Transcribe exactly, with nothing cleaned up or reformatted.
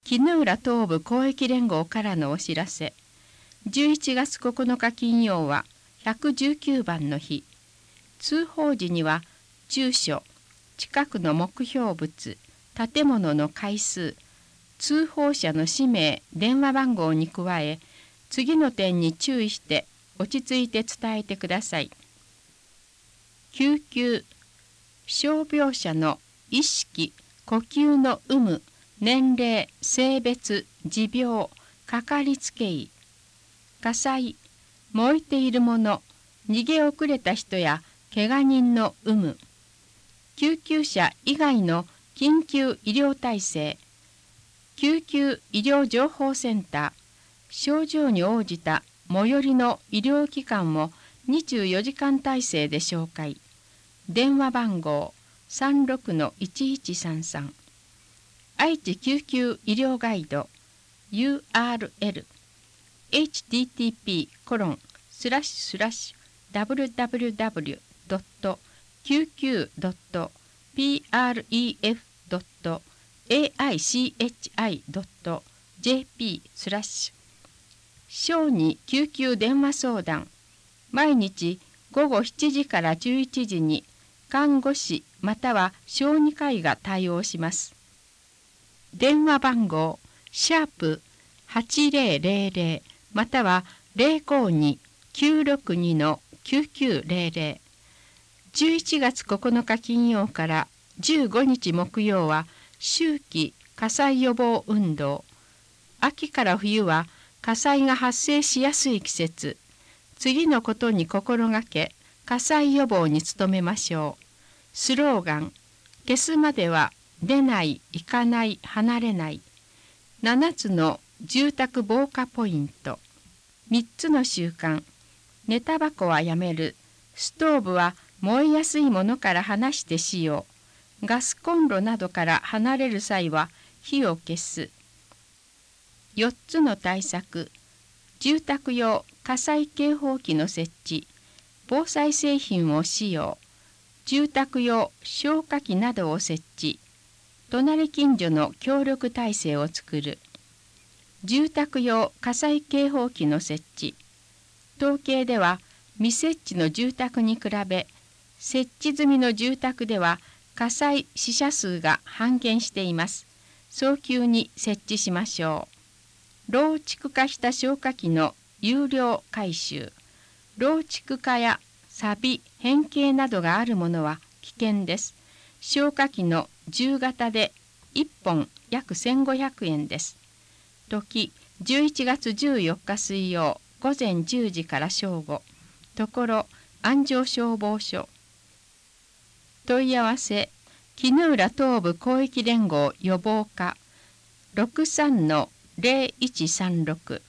絹浦東部公益連合からのお知らせ。じゅういちがつここのか金曜はひゃくじゅうきゅうばんの日。通報時には住所、近くの目標物、建物の階数、通報者の氏名、電話番号に加え、次の点に注意して落ち着いて伝えてください。救急、傷病者の意識、呼吸の有無、年齢、性別、持病、かかりつけ医。火災、燃えているもの、逃げ遅れた人や怪我人の有無。救急車以外の緊急医療体制。救急医療情報センター。症状に応じた最寄りの医療機関をにじゅうよじかん体制で紹介。電話番号 さんろくのいちいちさんさん。愛知救急医療ガイド ユーアールエル エイチティーティーピーコロンスラッシュスラッシュダブリューダブリューダブリュードットきゅうきゅうドットピーアールイーエフドットエーアイシーエイチアイドットジェーピースラッシュ小児救急電話相談。毎日ごごしちじからじゅういちじに看護師または小児科医が対応します。電話番号シャープはちぜろぜろぜろまたは ゼロごにきゅうろくにのきゅうきゅうぜろぜろ。じゅういちがつここのか金曜からじゅうごにち木曜は秋季火災予防運動。秋から冬は火災が発生しやすい季節。次のことに心がけ火災予防に努めましょう。スローガン、消すまでは出ない、行かない、離れない。ななつの住宅防火ポイント。みっつの習慣。寝タバコはやめる。ストーブは燃えやすいものから離して使用。ガスコンロなどから離れる際は火を消す。よっつの対策。住宅用火災警報器の設置。防災製品を使用。住宅用消火器などを設置。隣近所の協力体制を作る。住宅用火災警報器の設置。統計では未設置の住宅に比べ、設置済みの住宅では火災死者数が半減しています。早急に設置しましょう。老朽化した消火器の有料回収。老朽化や錆、変形などがあるものは危険です。消火器のじゅう型でいっぽん約せんごひゃくえんです。時、じゅういちがつじゅうよっか水曜午前じゅうじから正午。ところ、安城消防署。問い合わせ、絹浦東部広域連合予防課 ろくさんのぜろいちさんろく。